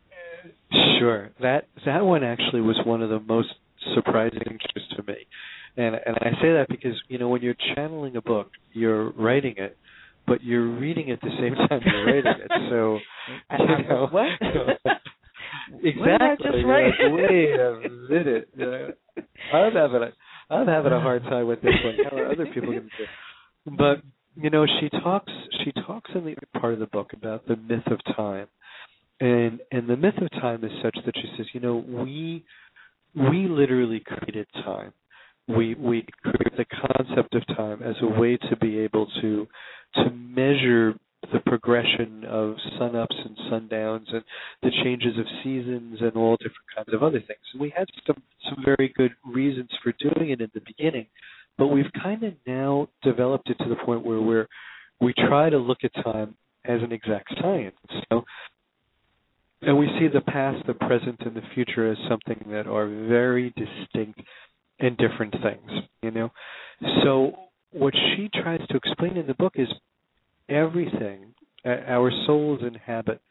Sure. That that one actually was one of the most surprising things to me. And and I say that because, you know, when you're channeling a book, you're writing it, but you're reading it at the same time you're writing it. So, you know, what? exactly. What did I just write? Like, wait a minute. You know, I'm having a I'm having a hard time with this one. How are other people going to do? But, you know, she talks she talks in the part of the book about the myth of time, and and the myth of time is such that she says, you know, we we literally created time. We we create the concept of time as a way to be able to to measure the progression of sun-ups and sundowns and the changes of seasons and all different kinds of other things. And we had some, some very good reasons for doing it in the beginning, but we've kind of now developed it to the point where we're we try to look at time as an exact science. So, and we see the past, the present, and the future as something that are very distinct and different things, you know. So what she tries to explain in the book is everything, uh, our souls inhabit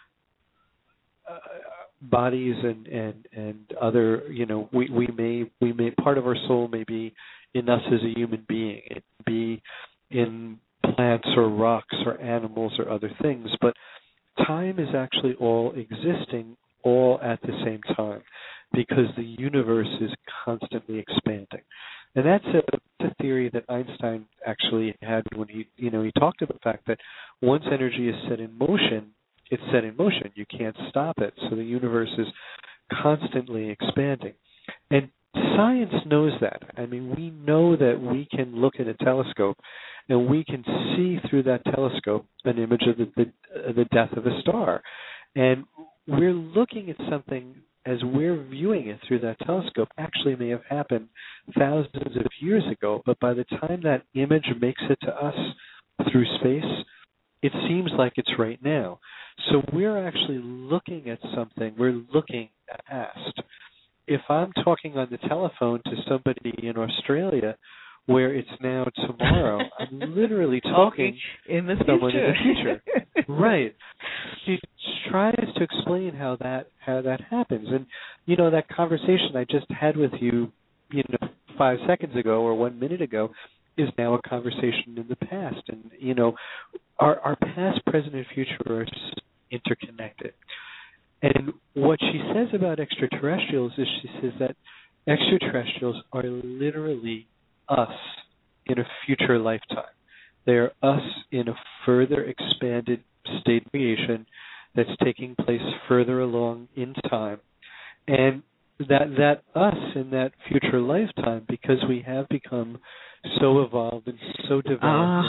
uh, bodies and, and, and other, you know, we, we may, we may, part of our soul may be in us as a human being. It may be in plants or rocks or animals or other things, but time is actually all existing all at the same time, because the universe is constantly expanding. And that's a, a theory that Einstein actually had when he, you know, he talked about the fact that once energy is set in motion, it's set in motion. You can't stop it. So the universe is constantly expanding. And science knows that. I mean, we know that we can look at a telescope and we can see through that telescope an image of the, the, the death of a star. And we're looking at something as we're viewing it through that telescope actually may have happened thousands of years ago, but by the time that image makes it to us through space, it seems like it's right now. So we're actually looking at something, we're looking past. If I'm talking on the telephone to somebody in Australia where it's now tomorrow, I'm literally talking in the to someone future. in the future. Right. She tries to explain how that how that happens. And, you know, that conversation I just had with you, you know, five seconds ago or one minute ago is now a conversation in the past. And, you know, our, our past, present, and future are interconnected. And what she says about extraterrestrials is she says that extraterrestrials are literally us in a future lifetime. They are us in a further expanded state of creation that's taking place further along in time. And that that us in that future lifetime, because we have become so evolved and so developed,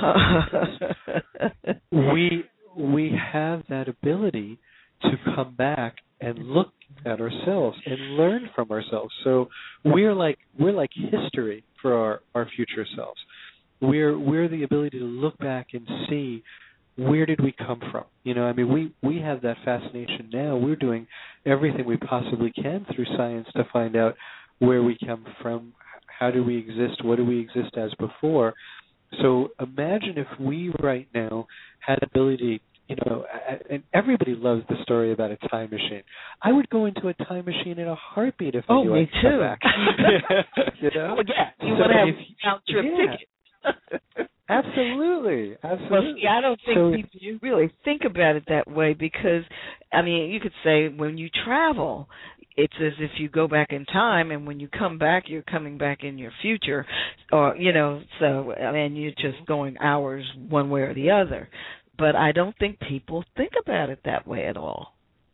uh. we we have that ability to come back and look at ourselves and learn from ourselves. So we're like we're like history for our, our future selves. We're we're the ability to look back and see where did we come from. You know, I mean, we, we have that fascination now. We're doing everything we possibly can through science to find out where we come from, how do we exist, what do we exist as before. So imagine if we right now had the ability, you know, and everybody loves the story about a time machine. I would go into a time machine in a heartbeat if I oh, knew me I could too. come back. You know? Oh, yeah. You so want to have if, a round trip yeah. ticket. Absolutely, absolutely. Well, see, I don't think so, people really think about it that way because, I mean, you could say when you travel, it's as if you go back in time, and when you come back, you're coming back in your future, or you know. So, I mean, you're just going hours one way or the other. But I don't think people think about it that way at all.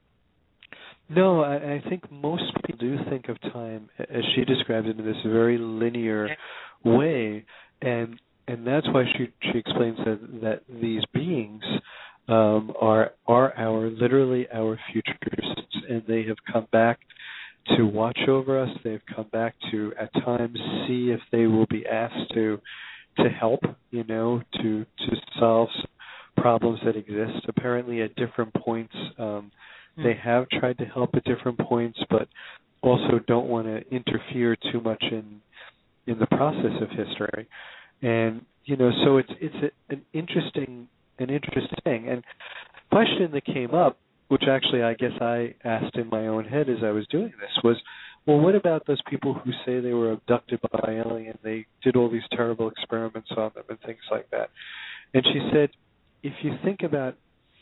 No, I, I think most people do think of time, as she describes it, in this very linear way, and and that's why she she explains that, that these beings um, are are our literally our futures, and they have come back to watch over us. They've come back to at times see if they will be asked to to help, you know, to to solve problems that exist. Apparently, at different points, um, mm. they have tried to help at different points, but also don't want to interfere too much in in the process of history. And you know, so it's it's a, an interesting an interesting thing. And the question that came up, which actually I guess I asked in my own head as I was doing this, was, well, what about those people who say they were abducted by alien? They did all these terrible experiments on them and things like that. And she said, if you think about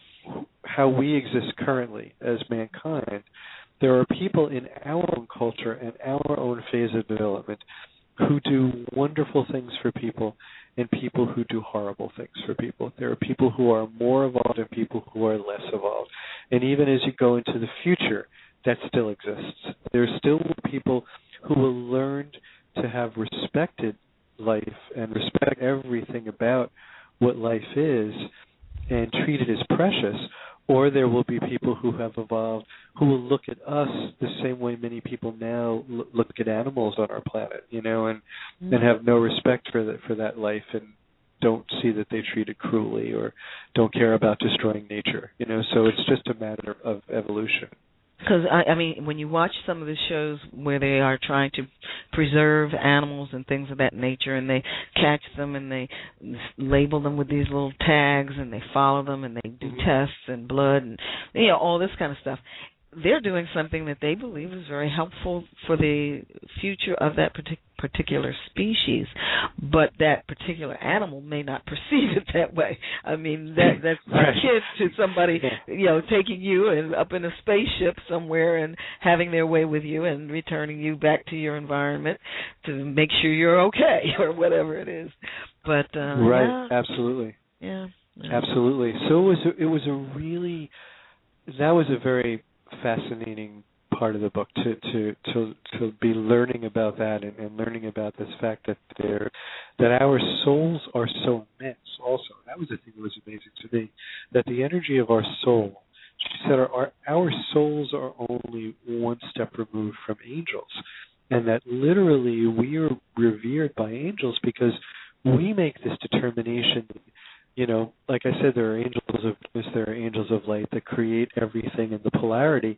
how we exist currently as mankind, there are people in our own culture and our own phase of development who do wonderful things for people and people who do horrible things for people. There are people who are more evolved and people who are less evolved. And even as you go into the future, that still exists. There are still people who will learn to have respected life and respect everything about what life is and treat it as precious, or there will be people who have evolved who will look at us the same way many people now look at animals on our planet, you know, and mm-hmm. and have no respect for that for that life and don't see that they treat it cruelly or don't care about destroying nature, you know. So it's just a matter of evolution. Because, I, I mean, when you watch some of the shows where they are trying to preserve animals and things of that nature, and they catch them and they label them with these little tags and they follow them and they do mm-hmm. tests and blood and, you know, all this kind of stuff, they're doing something that they believe is very helpful for the future of that partic- particular species, but that particular animal may not perceive it that way. I mean, that that's right. akin to somebody, you know, taking you and up in a spaceship somewhere and having their way with you and returning you back to your environment to make sure you're okay or whatever it is. But uh, right, yeah. absolutely, yeah, yeah, absolutely. So it was a, it was a really that was a very fascinating part of the book to to to, to be learning about that and, and learning about this fact that there that our souls are so immense. Also, that was the thing that was amazing to me, that the energy of our soul. She said our, our our souls are only one step removed from angels, and that literally we are revered by angels because we make this determination. You know, like I said, there are angels of goodness, there are angels of light that create everything in the polarity.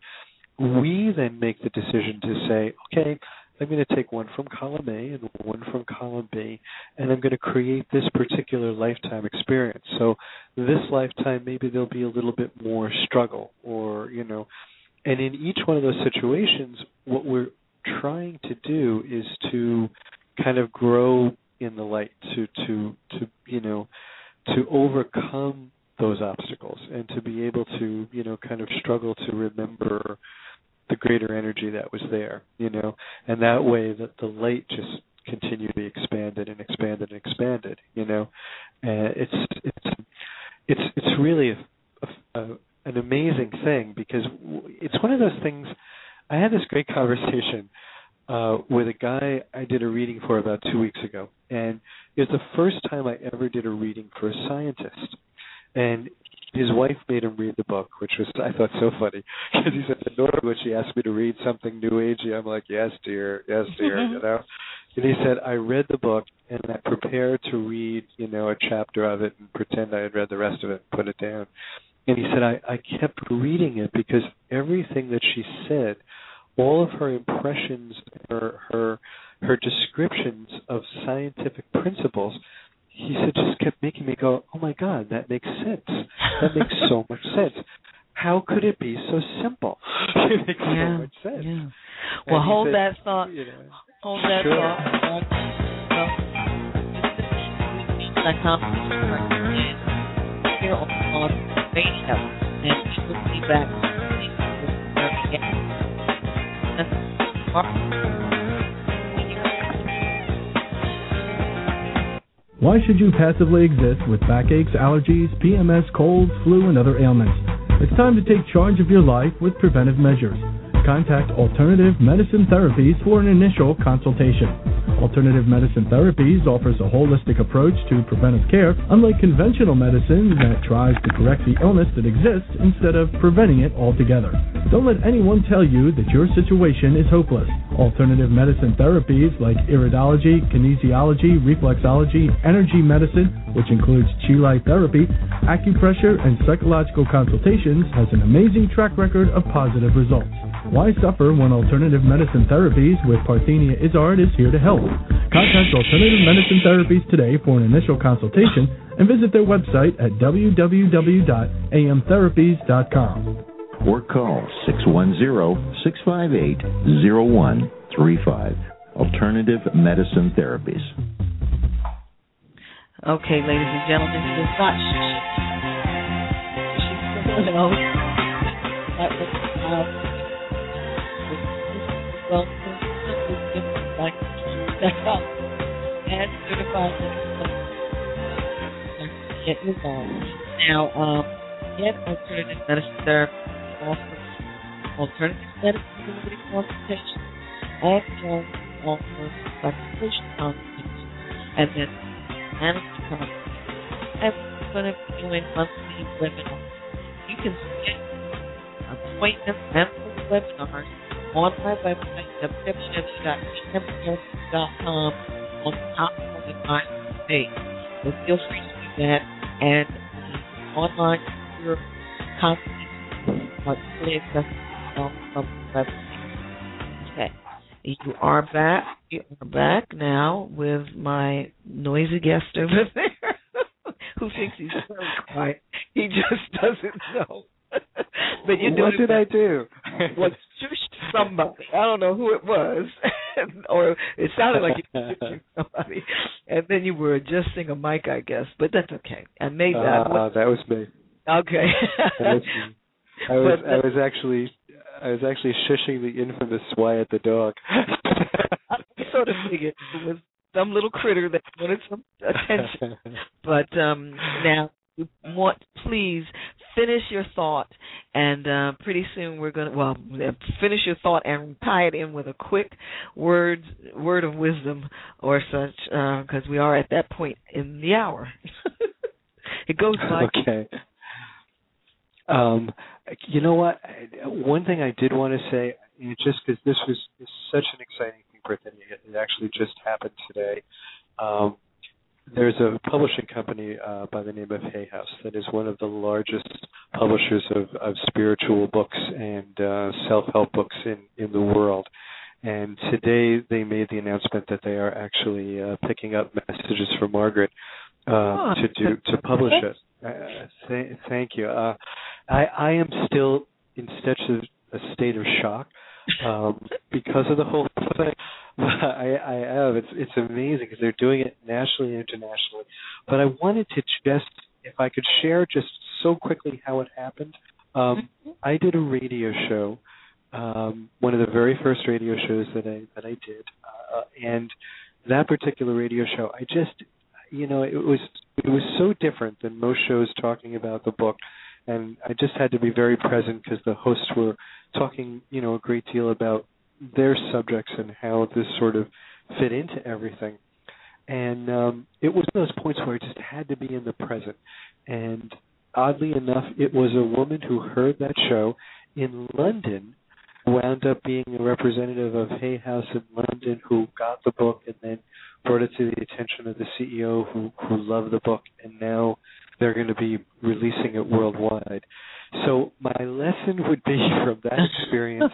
We then make the decision to say, okay, I'm going to take one from column A and one from column B, and I'm going to create this particular lifetime experience. So this lifetime, maybe there'll be a little bit more struggle, or, you know, and in each one of those situations, what we're trying to do is to kind of grow in the light, to, to, to you know, to overcome those obstacles and to be able to, you know, kind of struggle to remember the greater energy that was there, you know, and that way that the light just continued to be expanded and expanded and expanded, you know, and it's it's it's it's really a, a, a, an amazing thing because it's one of those things. I had this great conversation uh, with a guy I did a reading for about two weeks ago, and it was the first time I ever did a reading for a scientist. And his wife made him read the book, which was, I thought, so funny. Because he said, normally when she asked me to read something New Agey, I'm like, yes, dear, yes, dear, you know. And he said, I read the book, and I prepared to read, you know, a chapter of it and pretend I had read the rest of it and put it down. And he said, I, I kept reading it because everything that she said, all of her impressions, her her her descriptions of scientific principles, he said, just kept making me go, oh, my God, that makes sense. That makes so much sense. How could it be so simple? It makes yeah, so much sense. Yeah. Well, hold said, that thought. You know, hold that sure. thought. Here on radio, and we will be back. Why should you passively exist with backaches, allergies, P M S, colds, flu, and other ailments? It's time to take charge of your life with preventive measures. Contact Alternative Medicine Therapies for an initial consultation. Alternative Medicine Therapies offers a holistic approach to preventive care, unlike conventional medicine that tries to correct the illness that exists instead of preventing it altogether. Don't let anyone tell you that your situation is hopeless. Alternative medicine therapies like iridology, kinesiology, reflexology, energy medicine, which includes Chi Light therapy, acupressure, and psychological consultations, has an amazing track record of positive results. Why suffer when Alternative Medicine Therapies with Parthenia Izzard is here to help? Contact Alternative Medicine Therapies today for an initial consultation and visit their website at w w w dot a m therapies dot com. Or call six one zero, six five eight, zero one three five. Alternative Medicine Therapies. Okay, ladies and gentlemen, she is not shushing. She's you know, that was, uh, well, like and certified get involved. Now, um, get alternative medicine therapy, offers alternative medicine community consultation, and can offer consultation consultation, and then management consultation. And we're going to be doing monthly webinars. You can get appointments and webinars on my website, w w w dot a m therapies dot com, on the top of the my page. So feel free to do that, and the online your consultation are fully accessible from the website. Okay, you are back. You are back now with my noisy guest over there, who thinks he's very quiet. He just doesn't know. But you what did I do? Was shushed somebody. I don't know who it was, or it sounded like you shushed somebody, and then you were adjusting a mic, I guess. But that's okay. I made that. Uh, that was me. Okay. that was me. I was but, I was actually I was actually shushing the infamous Wyatt the dog. I sort of figured it was some little critter that wanted some attention. But um, now we want, please finish your thought, and uh, pretty soon we're going to, well, finish your thought and tie it in with a quick word, word of wisdom or such, because uh, we are at that point in the hour. It goes by. Okay. Um, you know what? One thing I did want to say, just because this was such an exciting thing, Brittany, it actually just happened today. Um, there's a publishing company uh, by the name of Hay House that is one of the largest publishers of, of spiritual books and uh, self-help books in, in the world. And today they made the announcement that they are actually uh, picking up Messages for Margaret uh, oh. to do to publish it. Uh, th- thank you. Uh, I, I am still in such a, a state of shock um, because of the whole thing. I, I have. It's it's amazing because they're doing it nationally and internationally. But I wanted to just, if I could share just so quickly how it happened. Um, I did a radio show, um, one of the very first radio shows that I that I did, uh, and that particular radio show, I just, you know, it was it was so different than most shows talking about the book, and I just had to be very present because the hosts were talking, you know, a great deal about their subjects and how this sort of fit into everything. And um, it was one of those points where I just had to be in the present. And oddly enough, it was a woman who heard that show in London, wound up being a representative of Hay House in London, who got the book and then brought it to the attention of the C E O who, who loved the book, and now they're going to be releasing it worldwide. So my lesson would be from that experience,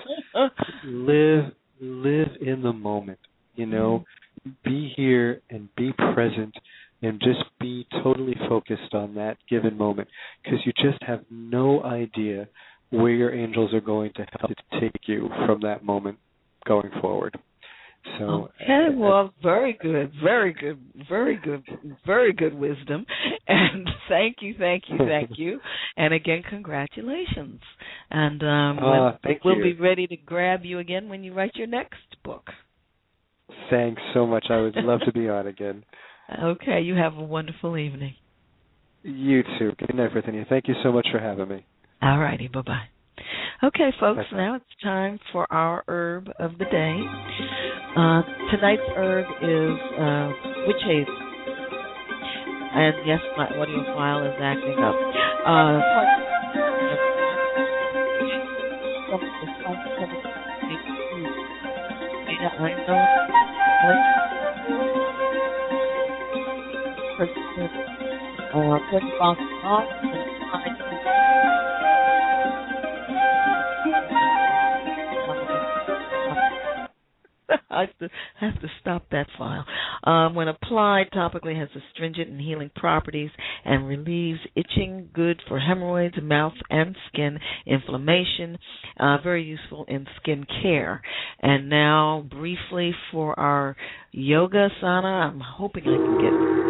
live live in the moment, you know, be here and be present and just be totally focused on that given moment, because you just have no idea where your angels are going to help to take you from that moment going forward. So, okay, well, very good, very good, very good, very good wisdom. And thank you, thank you, thank you. And again, congratulations. And um, uh, thank we'll you. be ready to grab you again when you write your next book. Thanks so much. I would love to be on again. Okay, you have a wonderful evening. You too. Good night, Brittany. Thank you so much for having me. All righty, bye-bye. Okay, folks, Bye-bye. Now it's time for our herb of the day. Uh, tonight's herb is uh, witch hazel. And yes, my audio file is acting up. Uh, I have to, have to stop that file. Um, when applied topically, has astringent and healing properties and relieves itching, good for hemorrhoids, mouth and skin inflammation, uh, very useful in skin care. And now, briefly, for our yoga asana, I'm hoping I can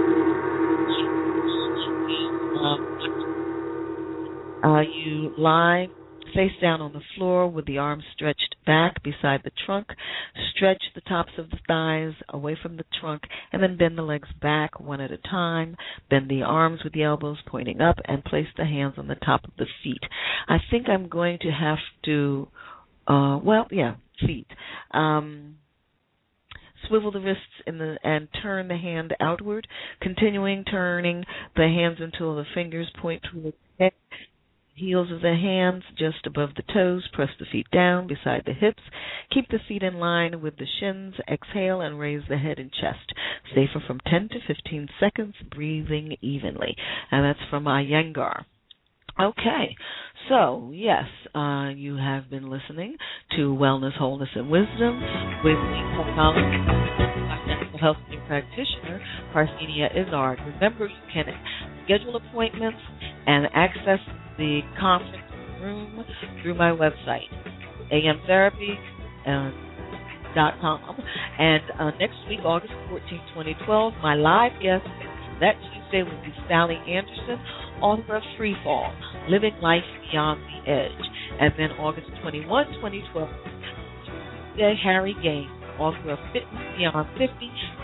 get... Um, uh, you lie face down on the floor with the arms stretched back beside the trunk. Stretch the tops of the thighs away from the trunk, and then bend the legs back one at a time. Bend the arms with the elbows pointing up, and place the hands on the top of the feet. I think I'm going to have to, uh, well, yeah, feet. Um, Swivel the wrists in the and turn the hand outward, continuing turning the hands until the fingers point toward the head. Heels of the hands just above the toes. Press the feet down beside the hips. Keep the feet in line with the shins. Exhale and raise the head and chest. Stay for from ten to fifteen seconds, breathing evenly. And that's from Iyengar. Okay, so yes, uh, you have been listening to Wellness, Wholeness, and Wisdom with the psychologist, mental health practitioner, Parthenia Izzard. Remember, you can schedule appointments and access the conference room through my website, a m therapy dot com. And uh, next week, August fourteenth, twenty twelve, my live guest that Tuesday will be Sally Anderson, author of Free Fall, Living Life Beyond the Edge. And then August twenty-first, twenty twelve, Tuesday, Harry Gaines, author of Fitness Beyond fifty,